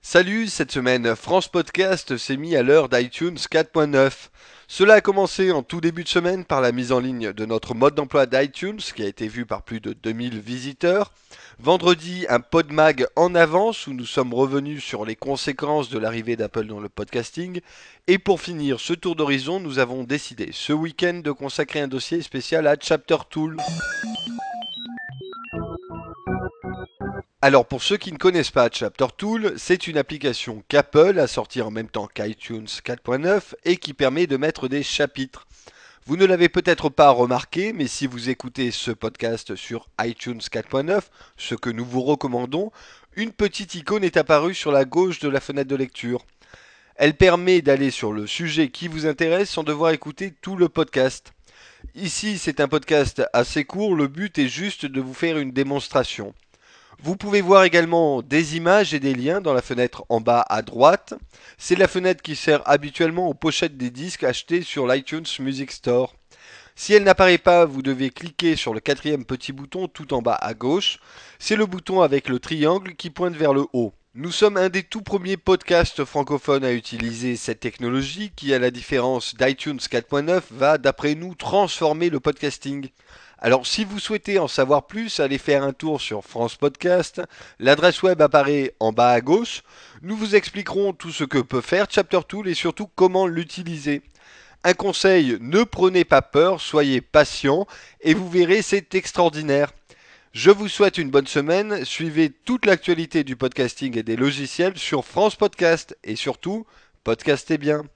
Salut, cette semaine, France Podcast s'est mis à l'heure d'iTunes 4.9. Cela a commencé en tout début de semaine par la mise en ligne de notre mode d'emploi d'iTunes qui a été vu par plus de 2000 visiteurs. Vendredi, un podmag en avance où nous sommes revenus sur les conséquences de l'arrivée d'Apple dans le podcasting. Et pour finir ce tour d'horizon, nous avons décidé ce week-end de consacrer un dossier spécial à Chapter Tool. Alors pour ceux qui ne connaissent pas Chapter Tool, c'est une application qu'Apple a sortie en même temps qu'iTunes 4.9 et qui permet de mettre des chapitres. Vous ne l'avez peut-être pas remarqué, mais si vous écoutez ce podcast sur iTunes 4.9, ce que nous vous recommandons, une petite icône est apparue sur la gauche de la fenêtre de lecture. Elle permet d'aller sur le sujet qui vous intéresse sans devoir écouter tout le podcast. Ici, c'est un podcast assez court, le but est juste de vous faire une démonstration. Vous pouvez voir également des images et des liens dans la fenêtre en bas à droite. C'est la fenêtre qui sert habituellement aux pochettes des disques achetés sur l'iTunes Music Store. Si elle n'apparaît pas, vous devez cliquer sur le quatrième petit bouton tout en bas à gauche. C'est le bouton avec le triangle qui pointe vers le haut. Nous sommes un des tout premiers podcasts francophones à utiliser cette technologie qui, à la différence d'iTunes 4.9, va, d'après nous, transformer le podcasting. Alors, si vous souhaitez en savoir plus, allez faire un tour sur France Podcast. L'adresse web apparaît en bas à gauche. Nous vous expliquerons tout ce que peut faire Chapter Tool et surtout comment l'utiliser. Un conseil, ne prenez pas peur, soyez patient et vous verrez, c'est extraordinaire. Je vous souhaite une bonne semaine, suivez toute l'actualité du podcasting et des logiciels sur France Podcast et surtout, podcastez bien.